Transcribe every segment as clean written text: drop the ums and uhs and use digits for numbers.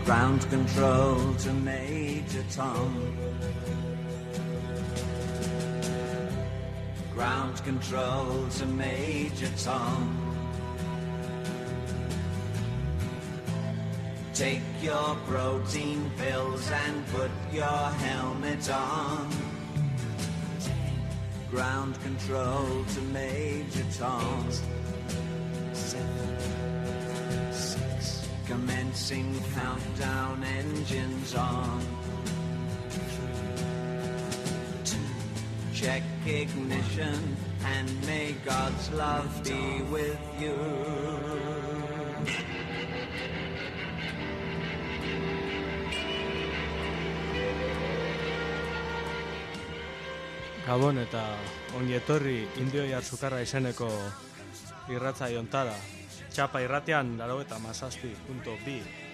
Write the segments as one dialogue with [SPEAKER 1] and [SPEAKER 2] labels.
[SPEAKER 1] Ground control to Major Tom. Ground control to Major Tom. Take your protein pills and put your helmet on. Ground control to Major Tom. 7, 6. Commencing countdown, engines on. 3, 2. Check ignition and may God's love be with you.
[SPEAKER 2] Gabon eta ongi etorri Indioi Arzukarra izeneko irratsaio hontara. Txapa irratian 97.2.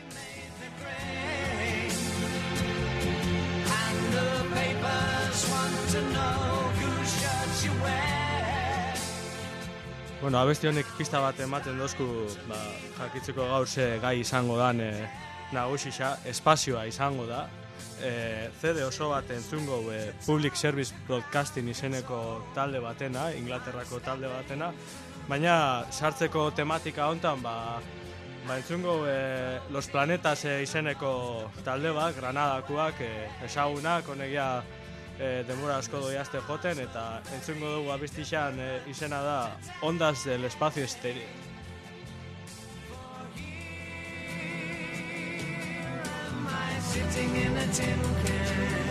[SPEAKER 2] Bueno, abesti honek pista bat ematen dozku, jakitzeko gaur ze gai izango dan nagusisa, espazioa izango da. CD oso bat entzungo Public Service Broadcasting izeneko talde batena, Inglaterrako talde batena, baina sartzeko tematika hontan entzungo Los Planetas izeneko talde bat, Granadakoak, ezagunak, honegia denbora asko doiazte joten, eta entzungo dugu abestixan izena da Ondas del Espacio Exterior.
[SPEAKER 1] Sitting in a tin can.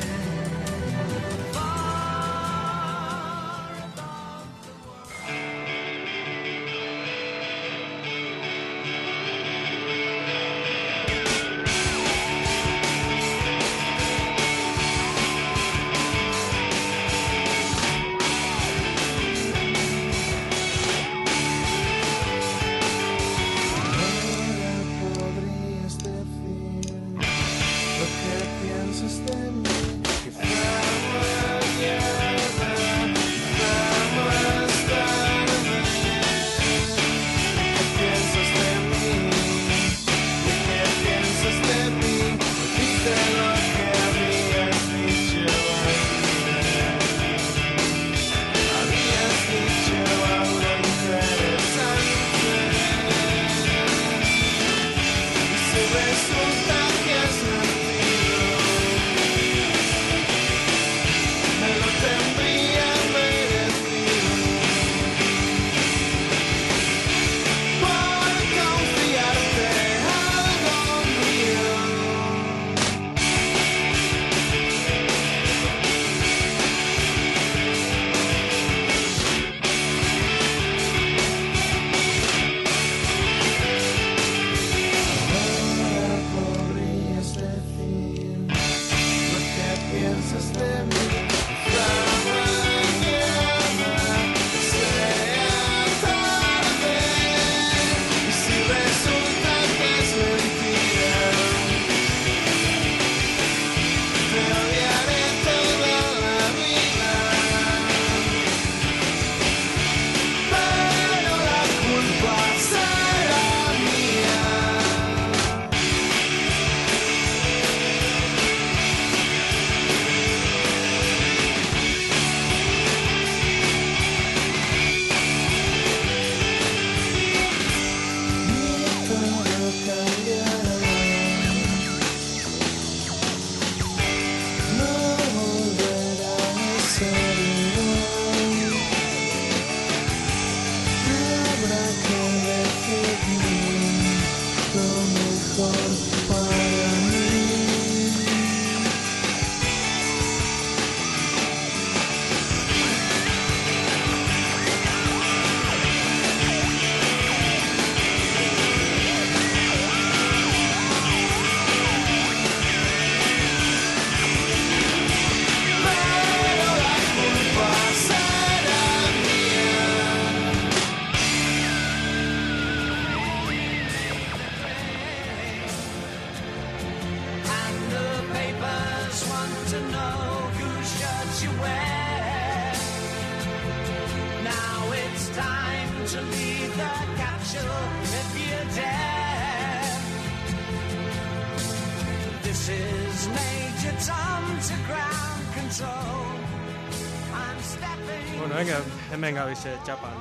[SPEAKER 1] This is Major Tom to ground control. I'm stepping.
[SPEAKER 2] Bueno, hemen gabize txapan.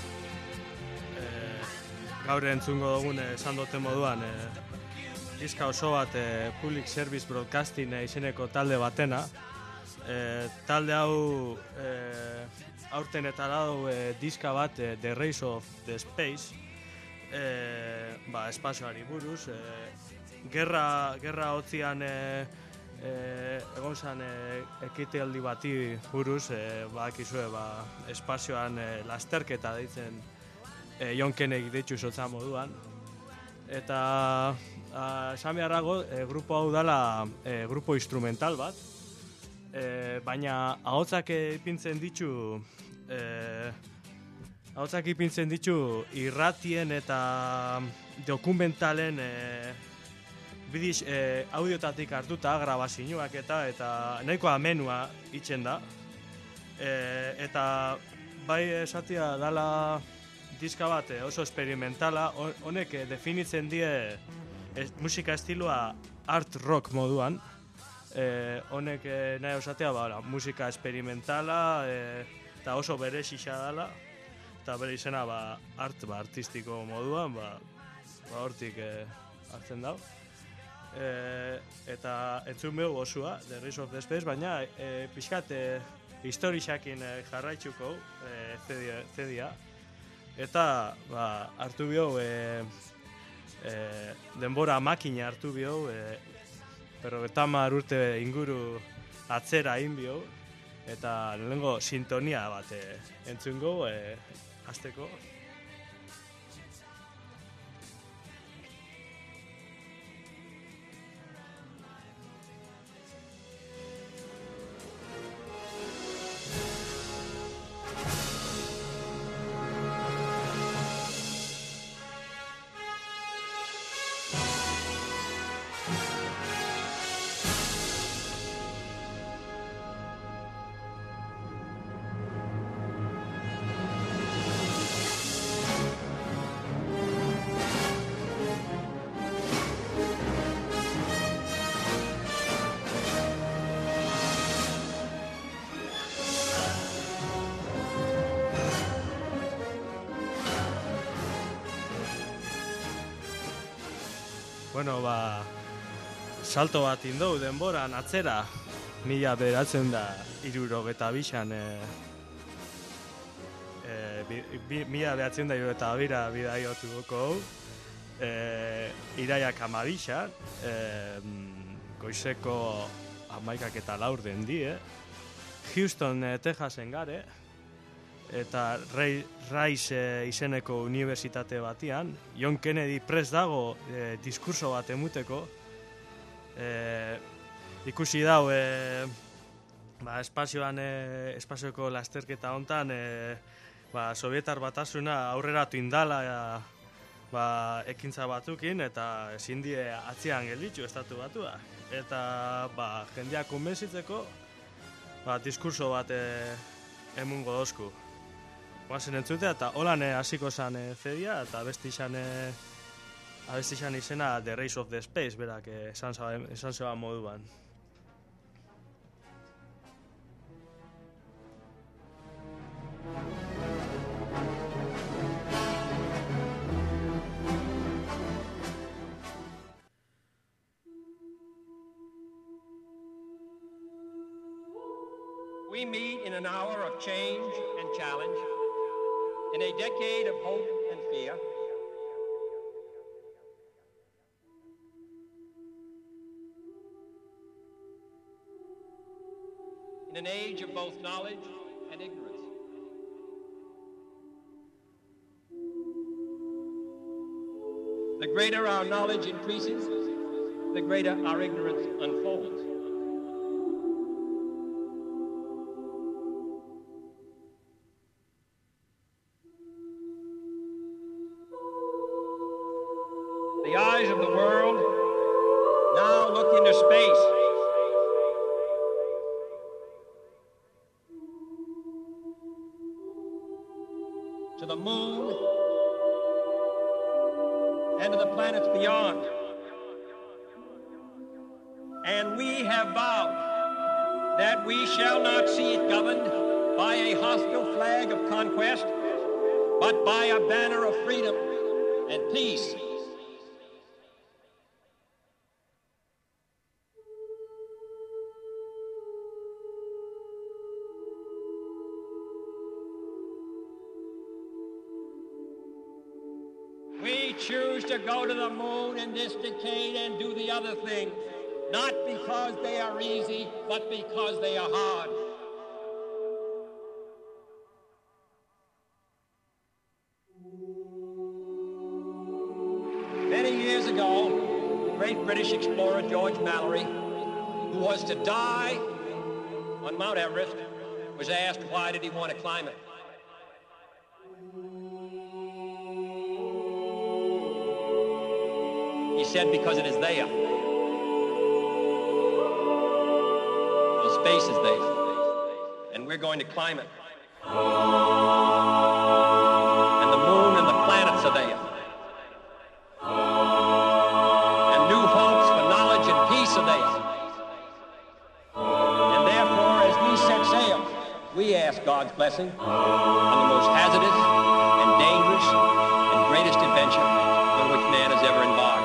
[SPEAKER 2] Gaur entzungo dugun esan duten moduan diska oso bat Public Service Broadcasting izeneko talde batena. Talde hau aurten eta dau diska bat The Race of the Space, espazioari buruz. Gerra hotzian egon zan ekitaldi bati buruz, bakizue espazioan lasterketa deitzen John Kennedy deitzu zotza moduan. Eta esan beharrago, grupo hau dela grupo instrumental bat, baina ahotsak ipintzen ditu irratien eta dokumentalen bidiz audiotatik hartuta grabazioak eta nahiko amenua itzen da. Eta bai esatia dala diska bat oso experimentala, honek definitzen die musika estiloa art rock moduan. Honek nahi osatea musika experimentala eta oso bere xixa dela, eta bere izena artistiko moduan, hortik hartzen dau. Eta entzun behu osua, The Race of the Space, baina pixkat historixakin jarraitzuko zedia. Eta hartu bihau, denbora makina hartu bihau, 50 urte inguru atzera egin bihau, eta lehenengo sintonia bat entzungo, hasteko. Bueno, salto bat indou denboran atzera, 1972an, 1972 bidaiotu duko hau, iraiak 12, goizeko 11:04 den die, Houston, Texasen gare, eta Rice izeneko unibertsitate batian. John Kennedy prest dago diskurso bat emuteko. Ikusi dau espazioko lasterketa hontan Sovietar Batasuna aurreratu indala ekintza batukin, eta ezin die atzean gelditu estatu batua. Eta jendeak konbentzitzeko diskurso bat emungo dozku. Guazen entzutea, eta holan hasiko zan zedia, eta abesti izan izena The Race of the Space, berak esan zeba moduan.
[SPEAKER 3] We meet in an hour of change and challenge, in a decade of hope and fear. In an age of both knowledge and ignorance. The greater our knowledge increases, the greater our ignorance unfolds. The eyes of the world now look into space. To the moon and to the planets beyond. And we have vowed that we shall not see it governed by a hostile flag of conquest, but by a banner of freedom and peace. We choose to go to the moon in this decade and do the other things, not because they are easy, but because they are hard. Many years ago, the great British explorer George Mallory, who was to die on Mount Everest, was asked why did he want to climb it. He said, because it is there. Well, space is there, and we're going to climb it. And the moon and the planets are there. And new hopes for knowledge and peace are there. And therefore, as we set sail, we ask God's blessing on the most hazardous and dangerous and greatest adventure on which man has ever embarked.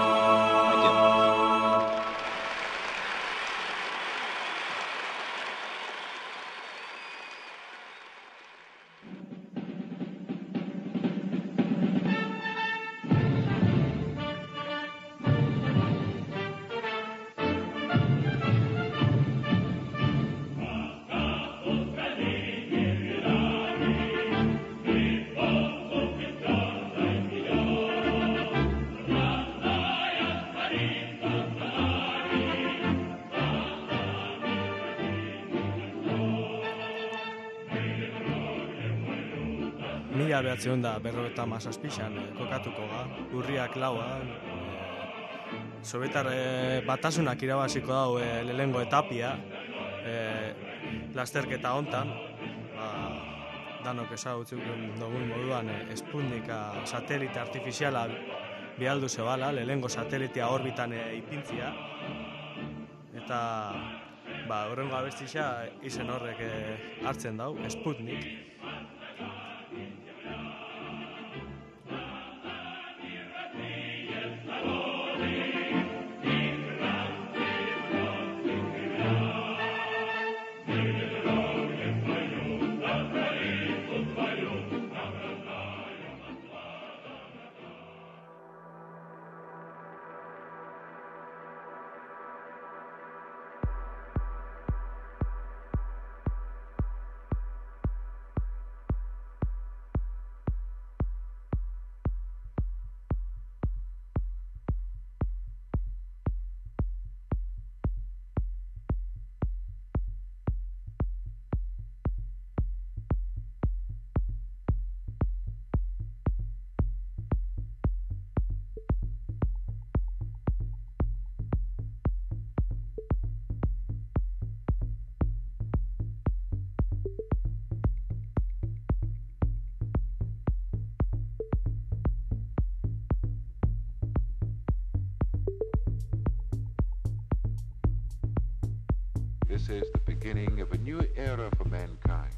[SPEAKER 2] Mila 1957an kokatuko ga, urriak 4an, Sobietar batasunak irabaziko dau lehengo etapia, lasterketa hontan, danok ezagutzen dugun moduan Sputnika satelite artifiziala bialdu zebala, lehengo satelitea orbitan ipintzia, eta horrengo abestia izen horrek hartzen dau, Sputnik.
[SPEAKER 4] This is the beginning of a new era for mankind.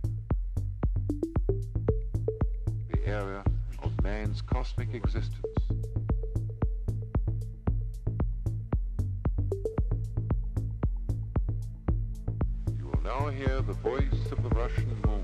[SPEAKER 4] The era of man's cosmic existence. You will now hear the voice of the Russian moon.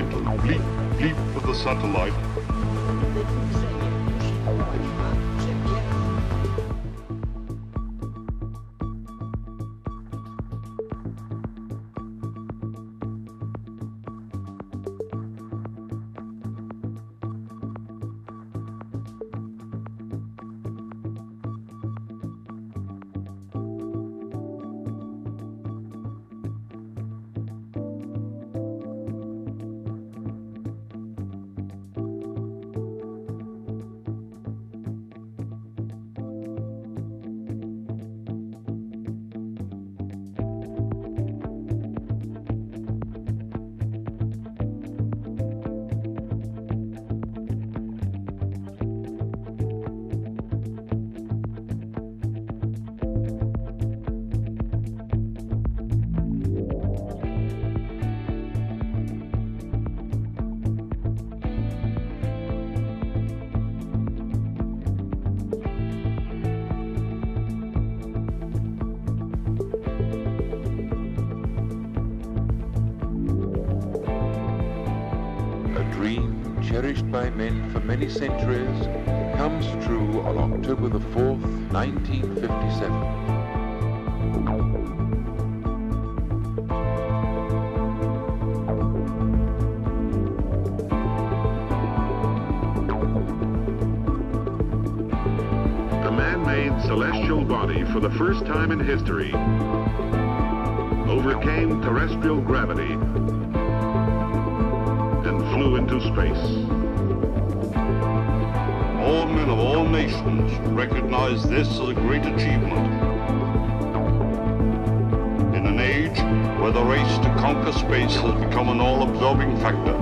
[SPEAKER 5] entitled Bleep, Bleep of the Satellite.
[SPEAKER 4] Cherished by men for many centuries, comes true on October the 4th, 1957.
[SPEAKER 5] The man-made celestial body, for the first time in history, overcame terrestrial gravity and flew into space. All men of all nations recognize this as a great achievement. In an age where the race to conquer space has become an all-absorbing factor,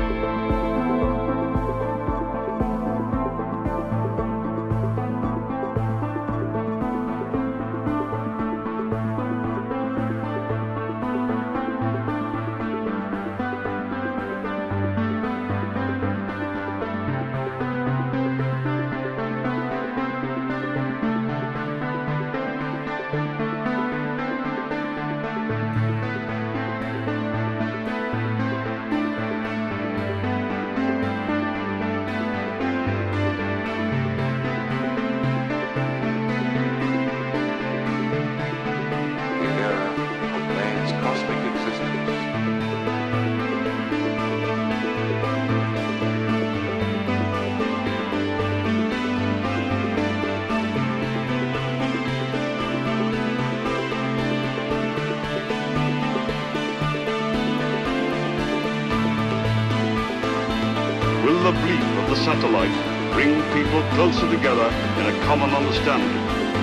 [SPEAKER 5] will the bleep of the satellite bring people closer together in a common understanding?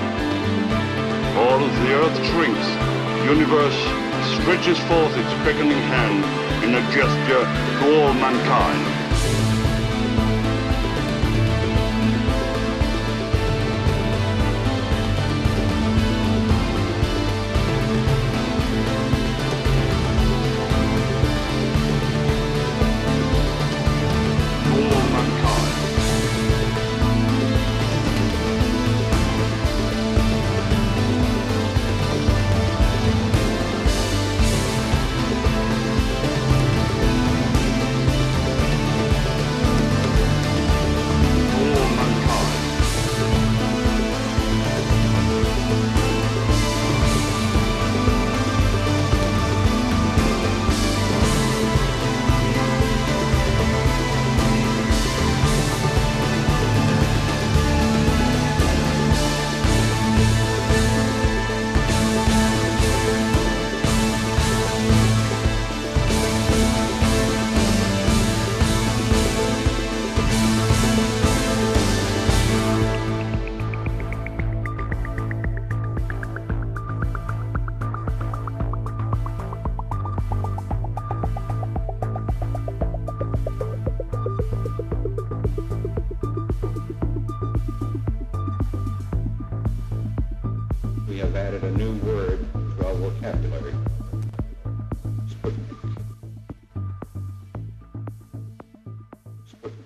[SPEAKER 5] Or as the Earth shrinks, the universe stretches forth its beckoning hand in a gesture to all mankind.
[SPEAKER 6] We have added a new word to our vocabulary. Sputnik. Sputnik.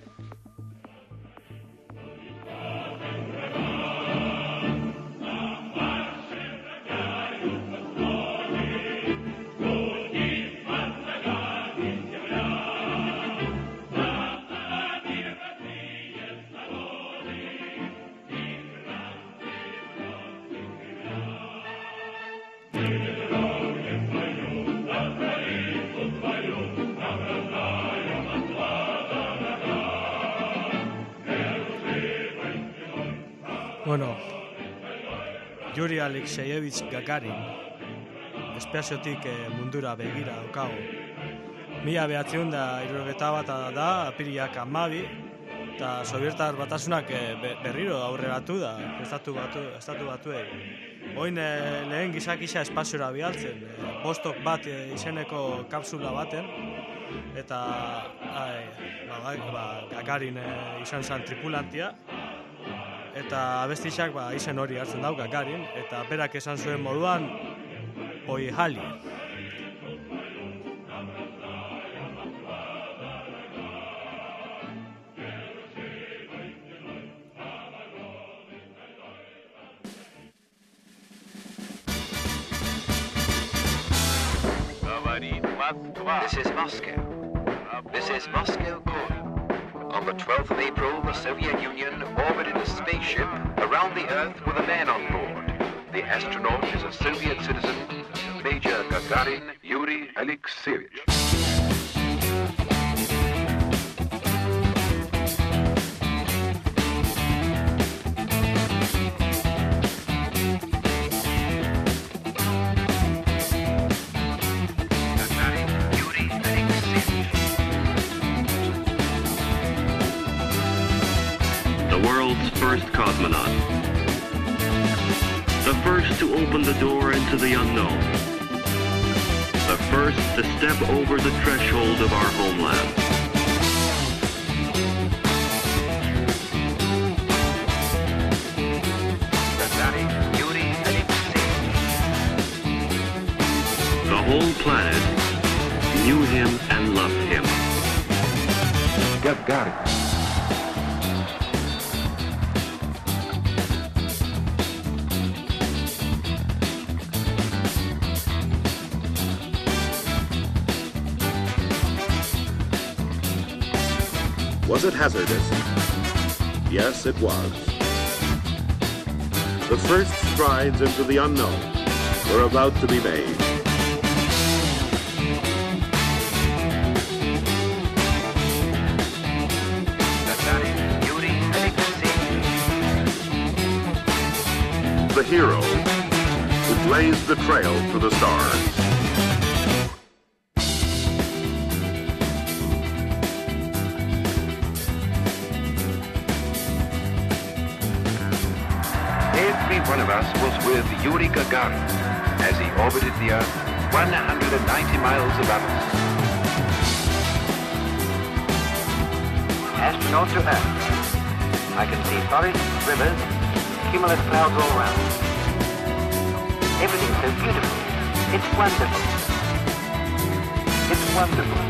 [SPEAKER 2] Bueno, Yuri Alexeyevich Gagarin, espaziotik mundura begira daukagu. 1961 da, apirilak 12, eta Sobietar Batasunak berriro aurreratu da, estatu batuei. Oin lehen gizakisa espaziora bialtzen, Vostok bat izeneko kapsula baten, eta Gagarin izan zen tripulantia, eta abestixak izen hori hartzen dau Gagarin, eta berak esan zuen moduan, Poihali.
[SPEAKER 7] This is Moscow. This is Moscow calling. On the 12th of April, the Soviet Union orbited a spaceship around the Earth with a man on board. The astronaut is a Soviet citizen, Major Gagarin Yuri Alexeyevich.
[SPEAKER 5] First cosmonaut. The first to open the door into the unknown. The first to step over the threshold of our homeland. The whole planet knew him and loved him.
[SPEAKER 4] Gagarin.
[SPEAKER 8] Was it hazardous? Yes, it was. The first strides into the unknown were about to be made. The hero who blazed the trail to the stars.
[SPEAKER 7] Every one of us was with Yuri Gagarin as he orbited the Earth 190 miles above us. Astronaut to Earth. I can see forests, rivers, cumulus clouds all around. Everything's so beautiful. It's wonderful. It's wonderful.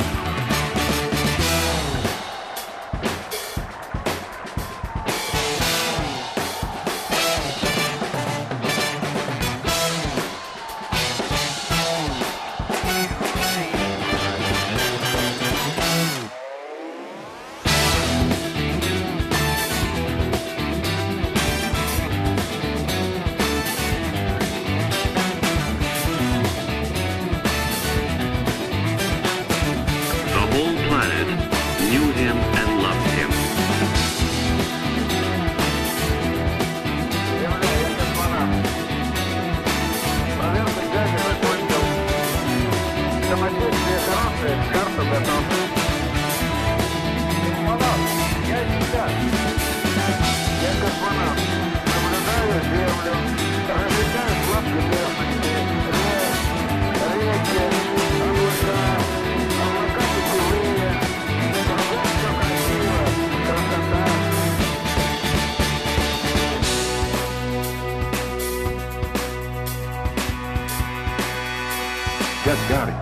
[SPEAKER 4] Gagarin.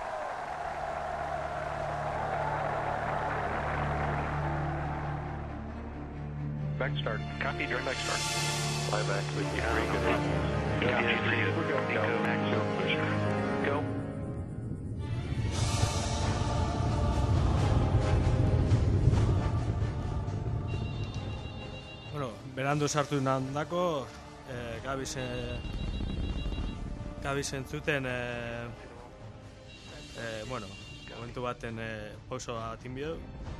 [SPEAKER 6] Back start. Copy during back start. Flyback with you. Very good. Copy for you. Go. Max zone pusher. Go.
[SPEAKER 2] Bueno, berandu sartu nandako, gabiz entzuten, bueno, momentu baten pauso bat inbio.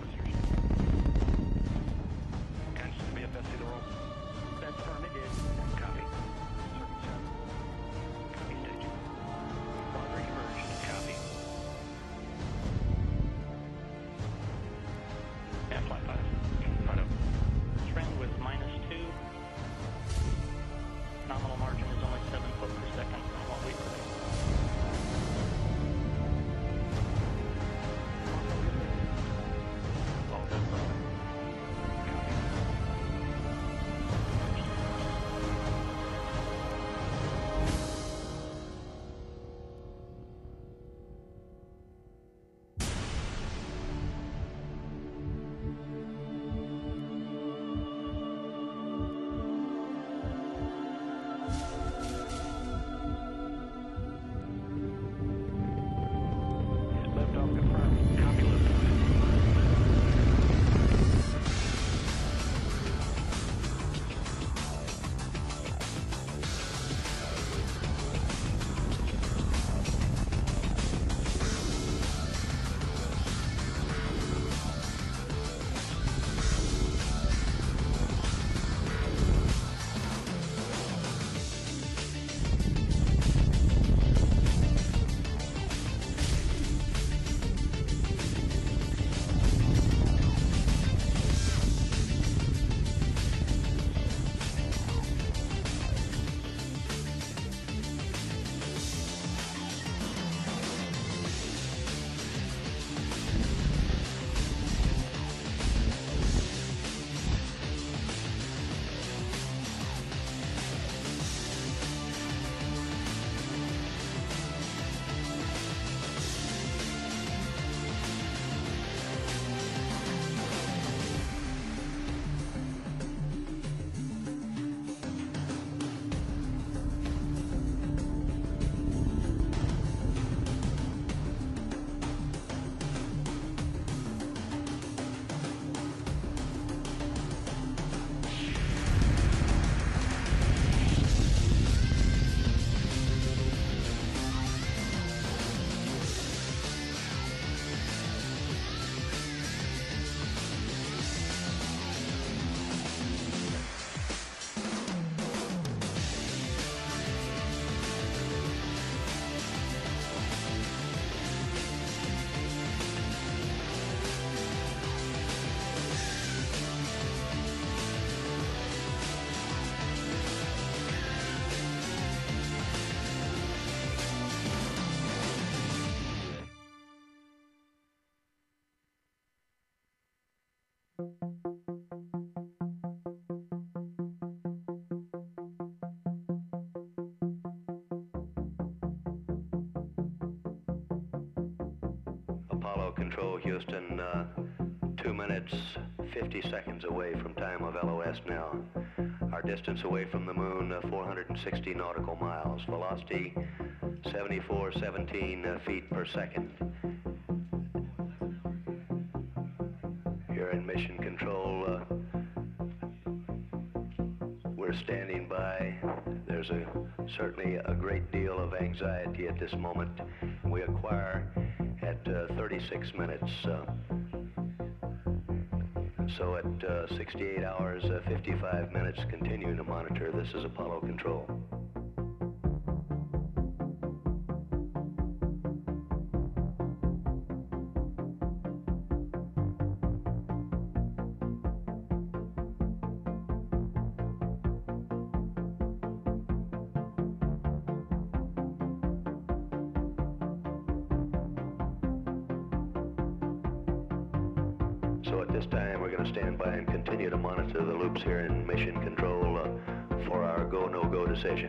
[SPEAKER 9] Apollo Control, Houston, 2 minutes, 50 seconds away from time of LOS now. Our distance away from the moon, 460 nautical miles. Velocity, 7417 feet per second. Here in Mission Control, we're standing by. There's certainly a great deal of anxiety at this moment. We acquire at 36 minutes. So at 68 hours, 55 minutes, continuing to monitor. This is Apollo Control. So at this time, we're going to stand by and continue to monitor the loops here in Mission Control for our go, no-go decision.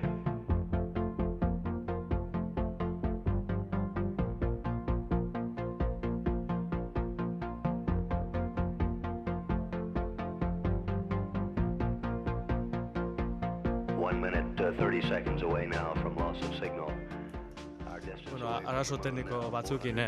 [SPEAKER 9] One minute, 30 seconds away now from loss of signal. Our distance
[SPEAKER 2] bueno, arazo tekniko batzukin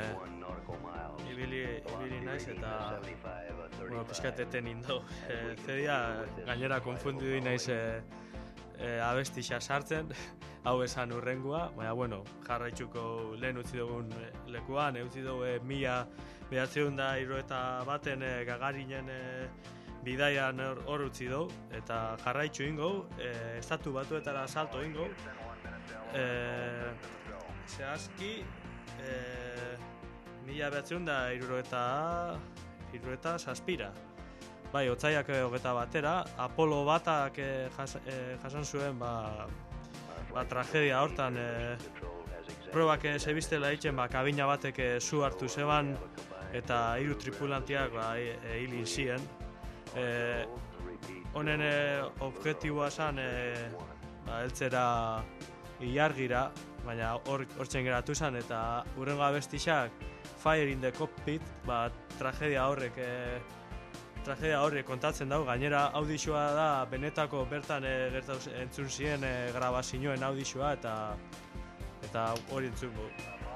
[SPEAKER 2] ibili naiz eta bueno, pizkateten indo. Zedia gainera konfundidu naiz abestixa sartzen, hau esan urrengua, baina bueno, jarraitzuko lehen utzi dugun lekuan, utzi dugu 1971 Gagarinen bidaian hor utzi dugu, eta jarraitzu ingo, estatu batuetara salto ingo, zehazki, 1977 bai, otsaiak 21 Apollo batak jasan zuen tragedia hortan probak zebiztela egiten kabina batek zu hartu zeban eta 3 tripulantiak hilin ziren. Honen objektiboa zen heltzera ilargira, baina hortzen geratu zen eta hurrengo abestixak Fire in the Cockpit, tragedia horrek kontatzen dago, gainera audizioa da benetako bertan entzun ziren grabazioen audizioa eta hori entzungo.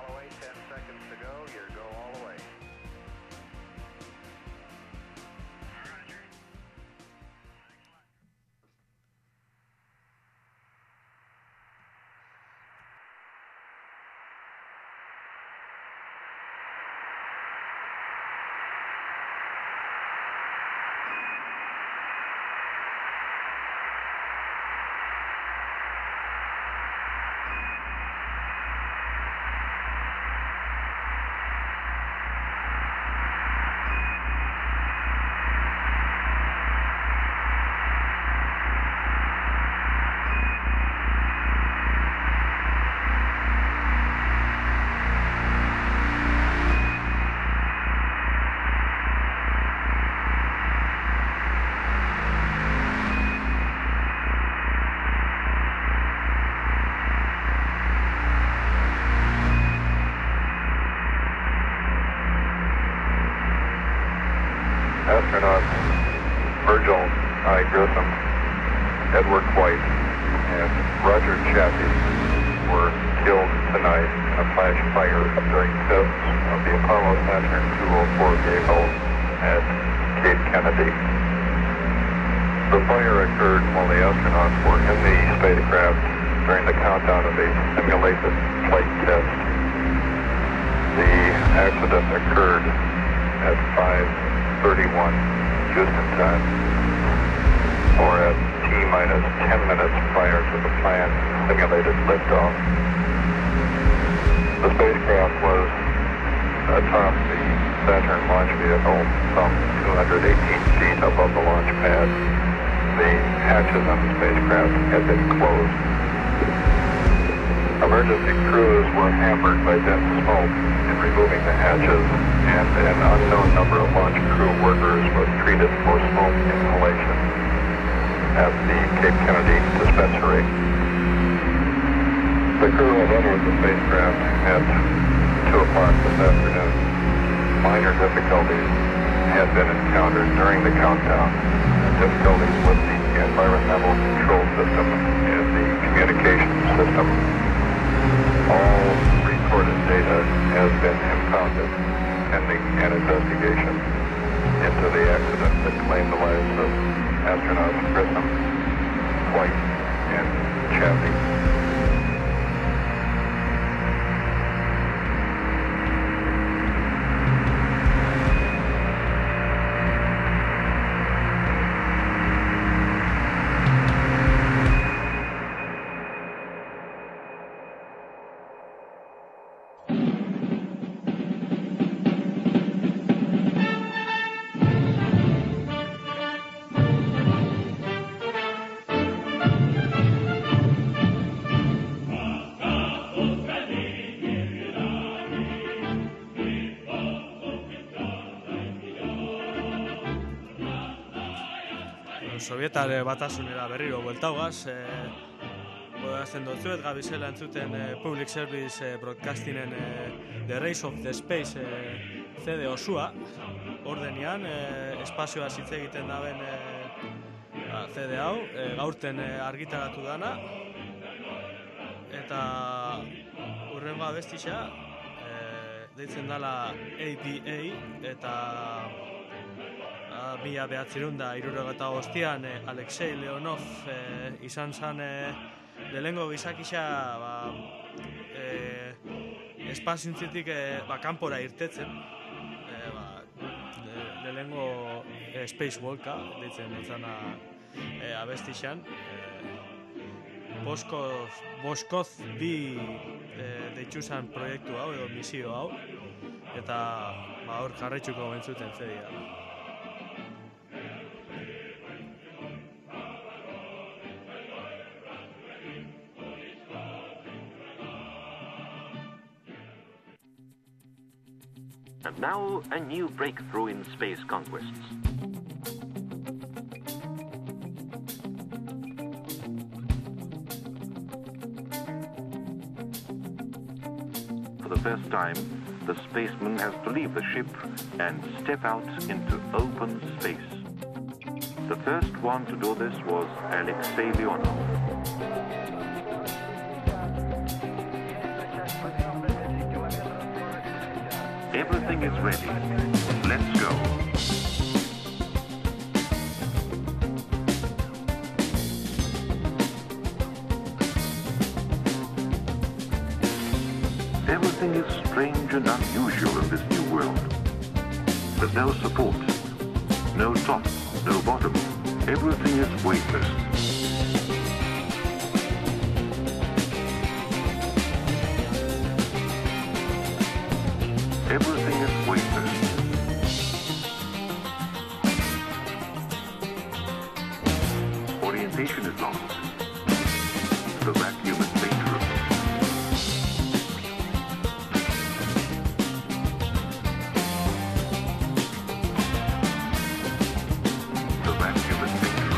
[SPEAKER 6] Astronauts Virgil I. Grissom, Edward White, and Roger Chaffee were killed tonight in a flash fire during tests of the Apollo Saturn 204 vehicle at Cape Kennedy. The fire occurred while the astronauts were in the spacecraft during the countdown of a simulated flight test. The accident occurred at 5:31 Houston time, or at T-minus 10 minutes prior to the planned simulated liftoff. The spacecraft was atop the Saturn launch vehicle some 218 feet above the launch pad. The hatches on the spacecraft had been closed. Emergency crews were hampered by dense smoke in removing the hatches, and an unknown number of launch crew workers was treated for smoke inhalation at the Cape Kennedy dispensary. The crew had entered the spacecraft at 2 o'clock this afternoon. Minor difficulties had been encountered during the countdown. Difficulties with the environmental control system and the communication system. All recorded data has been impounded, pending an investigation into the accident that claimed the lives of astronauts Grissom, White, and Chaffee.
[SPEAKER 2] Sovietar batasunera berriro bueltaugaz, goazten dutzuet, gabizela entzuten Public Service Broadcastingen The Race of the Space CD osua, ordenean, espazioa hitz egiten daben CD hau, gaurten argitaratu dana, eta hurrengo abestixa, deitzen dela APA, eta 1965an Alexei Leonov izan zen lehenengo gizakisa espazientzitik kanpora irtetzen, lehenengo spacewalka deitzen dutzana abestixan, Boskoz bi deitzu zen proiektu hau edo misio hau, eta hor jarraitzuko bentzuten zedia.
[SPEAKER 10] And now, a new breakthrough in space conquests. For the first time, the spaceman has to leave the ship and step out into open space. The first one to do this was Alexei Leonov. Everything is ready. Let's go. Everything is strange and unusual in this new world. There's no support, no top, no bottom. Everything is weightless. Everything is weightless. Orientation is lost. The vacuum is dangerous. The vacuum is dangerous.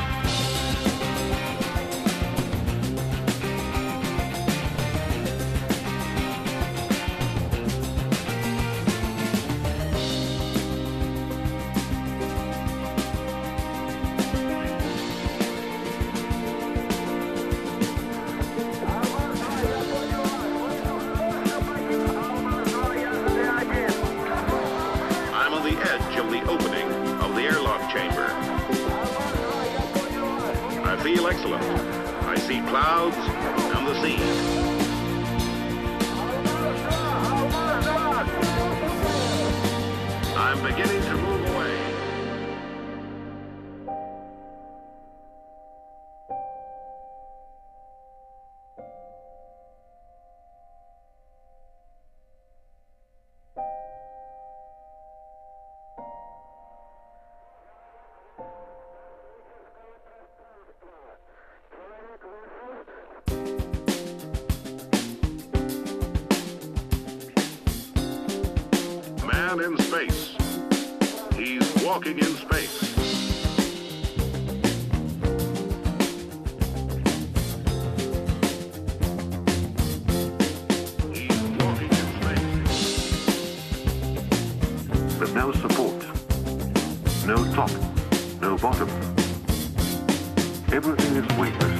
[SPEAKER 8] In space. He's walking in space. He's walking in space.
[SPEAKER 10] There's no support, no top, no bottom. Everything is weightless.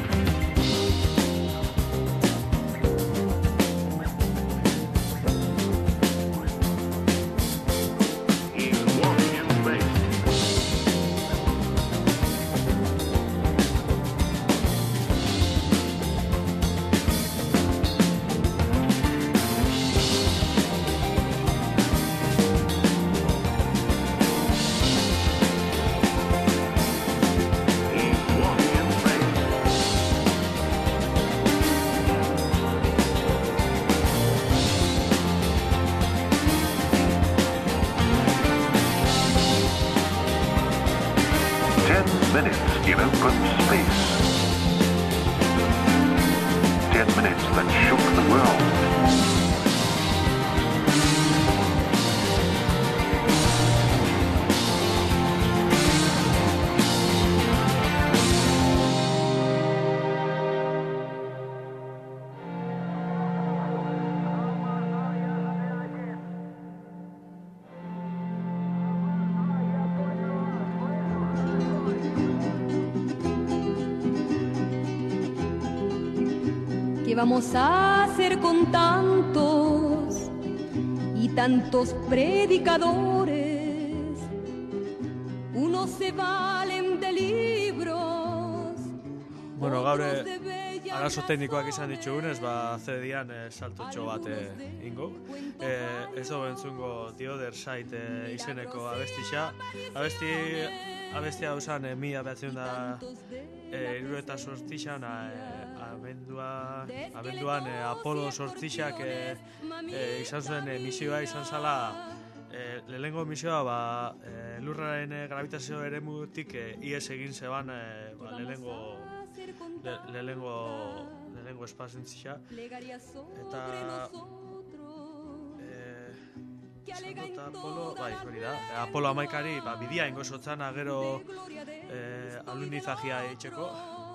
[SPEAKER 11] ¿Qué vamos a hacer con tantos y tantos predicadores? Unos no se valen de libros.
[SPEAKER 2] Bueno, gaur arazo teknikoak izan ditugunez, CD-an saltotxo bat ingo. Ez dugu entzungo The Other Side izeneko abestixa. Abestia hausan 1978an abenduan Apollo sortzixak izan zuen misioa izan zala. Lehenengo misioa lurraren gravitazio eremutik ihes egin zeban lehenengo espazentzia. Eta Apollo 11ari bidia ingo zotzana gero alunizagia eitzeko.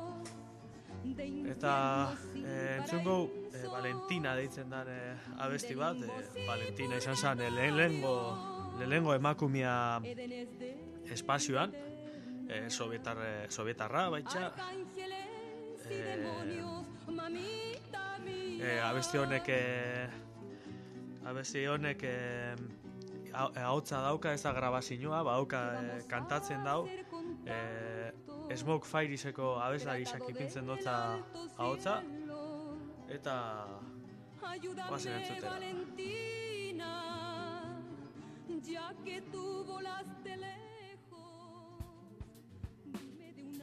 [SPEAKER 2] Eta entzungo Valentina deitzen den abesti bat. Valentina izan zen lehenengo emakumea espazioan, sovietarra baitxa. Abesti honek ahotsa dauka, ez da grabazioa, dauka kantatzen dau. Smoke Fire-iseko abeslariak ipintzen dutza ahotsa. Eta guazen entzutera.
[SPEAKER 11] Ya que tú volaste lejos, dime de una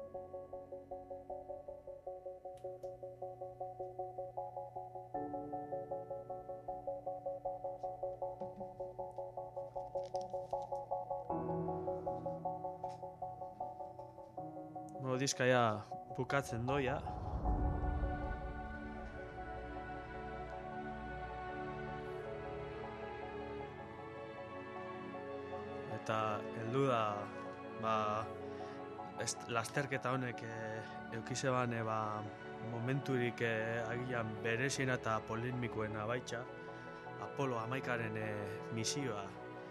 [SPEAKER 2] Diska ja bukatzen doia. Eta heldu da lasterketa honek eukizeban momenturik agian bereziena eta polemikoena baitxa. Apollo 11aren misioa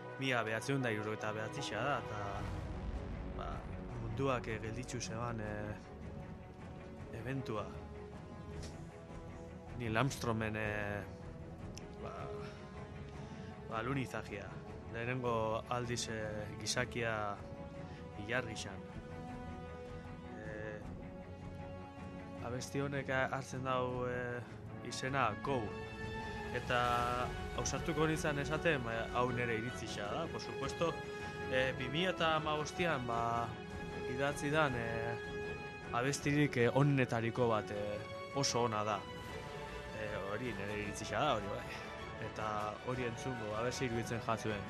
[SPEAKER 2] 1969 da, eta munduak gelditzu zeban eventua. Neil Armstrongen alunizagia. Lehenengo aldiz gizakia ilargi izan. Abesti honek hartzen dau izena Go. Eta ausartuko nintzen esaten, hau nere iritzisa da, por supuesto. 2015an idatzi dan abestirik onenetariko bat oso ona da. Hori nire iritzisa da, hori bai. Eta hori entzungo, abesti iruditzen jatzuen.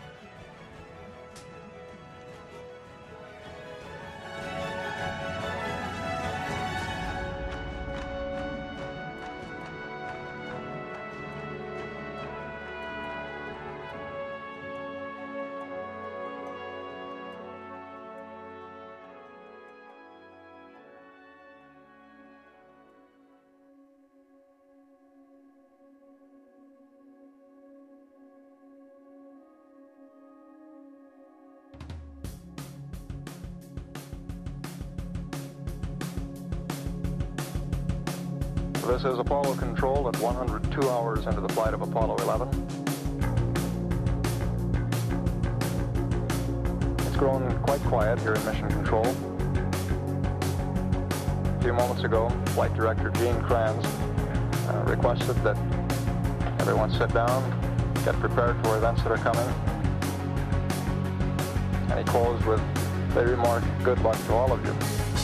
[SPEAKER 6] This is Apollo Control at 102 hours into the flight of Apollo 11. It's grown quite quiet here in Mission Control. A few moments ago, Flight Director Gene Kranz requested that everyone sit down, get prepared for events that are coming. And he closed with the remark, "Good luck to all of you."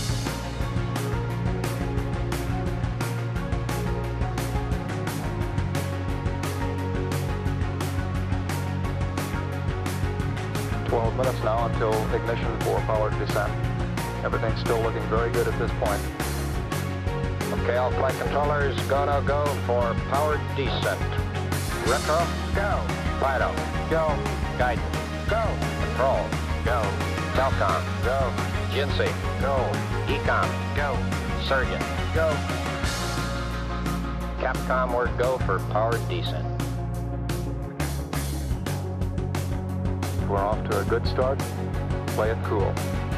[SPEAKER 6] Minutes now until ignition for powered descent. Everything's still looking very good at this point.
[SPEAKER 12] Okay, all flight controllers, gonna go for powered descent. Retro, go. Fido, go. Guidance, go. Control, go. Telcom, go. Jinsei, go. Ecom, go. Surgeon, go. Capcom, we're go for powered descent.
[SPEAKER 6] We're off to a good start. Play it cool.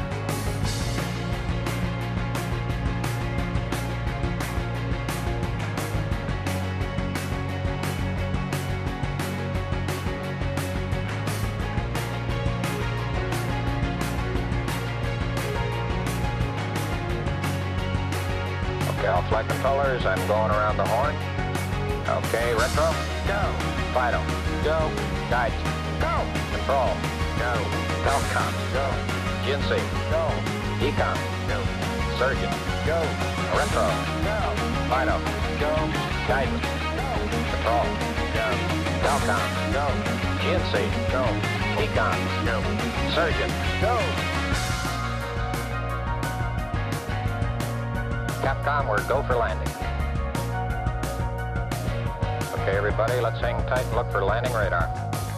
[SPEAKER 12] Okay, all flight controllers, I'm going around the horn. Okay, retro, go. Fido, go. Guidance, go. Control, go. Telcom, go. Jinsei, go. Ecom, go. Surgeon, go. Retro, go. Fido, go. Guidance, go. Control, go. Telcom, go. Jinsei, go. Ecom, go. Surgeon, go. Capcom, we're go for landing. Okay, everybody, let's hang tight and look for landing radar.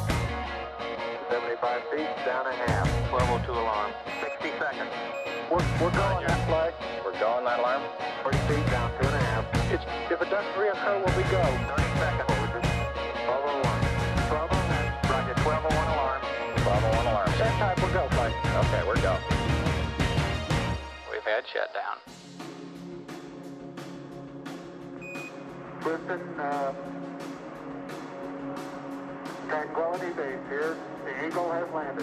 [SPEAKER 6] 75 feet, down a half. 1202 alarm. 60 seconds.
[SPEAKER 12] We're going that flag. We're going that alarm.
[SPEAKER 6] 40 feet, down 2.5.
[SPEAKER 12] If it doesn't reoccur, will we go?
[SPEAKER 6] 30 seconds. 1201. 1201. Roger, 1201 alarm.
[SPEAKER 12] 1201 alarm.
[SPEAKER 6] That type, we'll go, flight.
[SPEAKER 12] Okay, we're go. We've had shutdown.
[SPEAKER 6] Listen, Tranquility Base here. The Eagle has landed.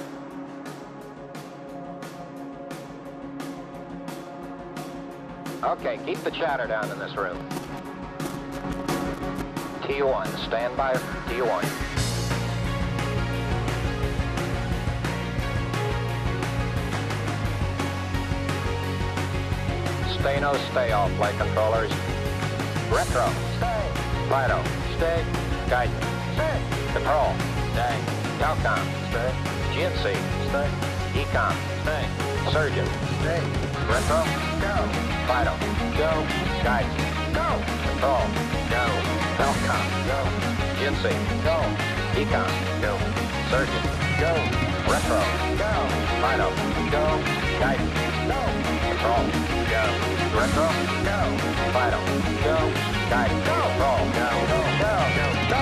[SPEAKER 12] Okay, keep the chatter down in this room. T1, stand by T1. Stay, no, stay, all flight controllers. Retro, stay. Fido, stay. Guidance, stay. Control, stay. Telcom, stay. GNC, stay. Ecom, stay. Surgeon, stay. Retro, go. Fido, go. Guidance, go. Control, go. Telcom, go. GNC, go. Ecom, go. Surgeon, go. Retro, go. Fido, go. Guidance, go. Control, go. Retro, go. Fido, go. Guidance, go. Control, go. Go, go, go, go.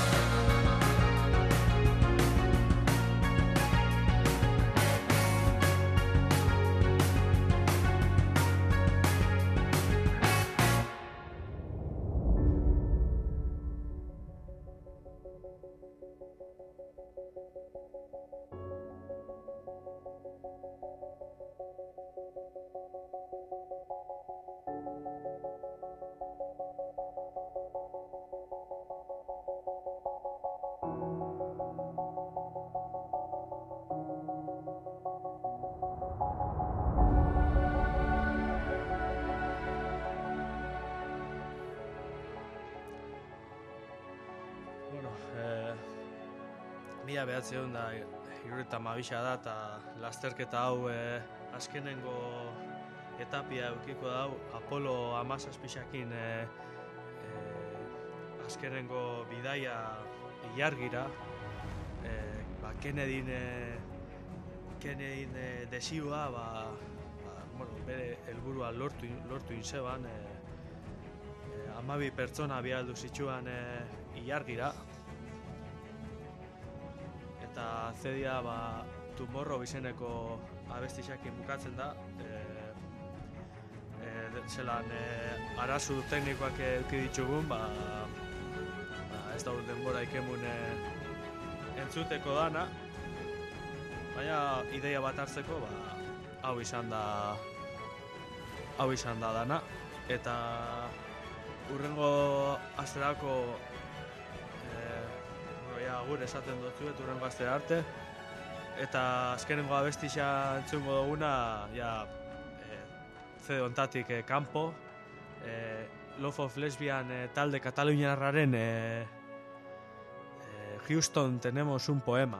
[SPEAKER 2] Mila 1972 da eta lasterketa hau azkenengo etapia eukiko dau Apollo 17 azkenengo bidaia ilargira Kennedyn desioa bere helburua lortu inzeban 12 pertsona bialdu zitsuan ilargira eta zedia Tomorrow izeneko abestisakin bukatzen da zelan arazu teknikoak eduki ditugun ez da denbora ikemun entzuteko dana baina ideia bat hartzeko hau izan da dana eta urrengo asterako agur esaten dutzuet urrengo astera arte eta azkenengo abestisa entzungo duguna CD hontatik kanpo Love of Lesbian talde kataluniarraren Houston tenemos un poema.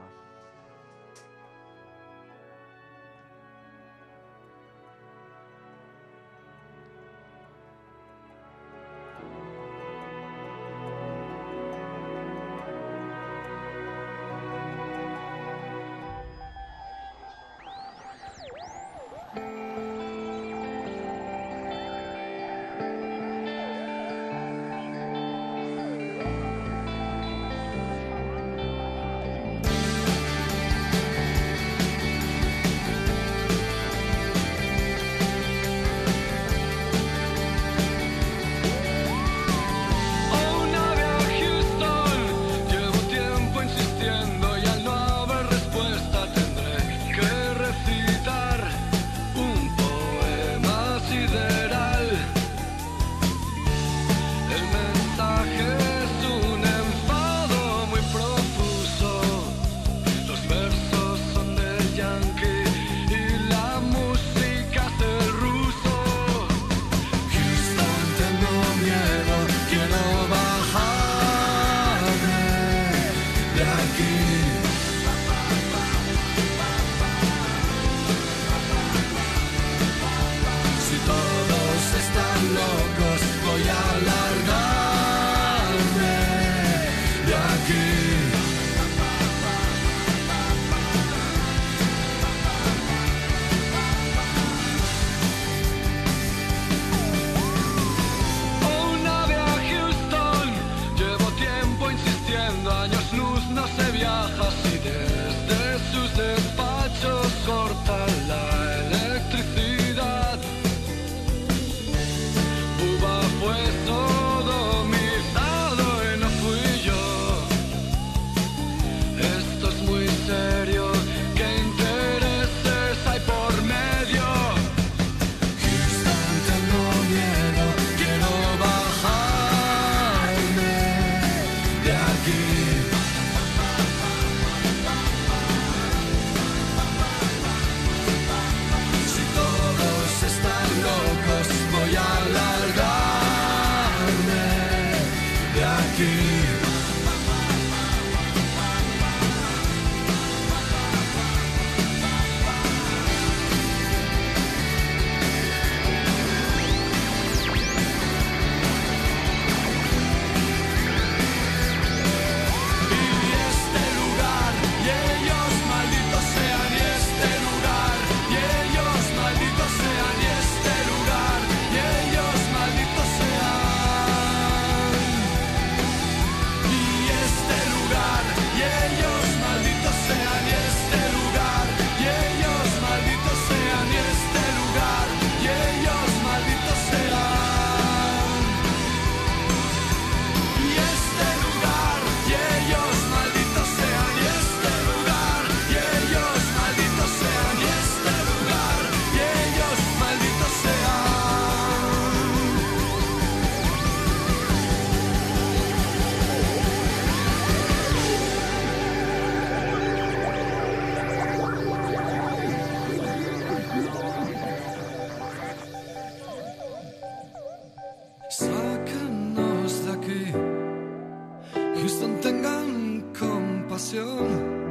[SPEAKER 13] tengan compasión.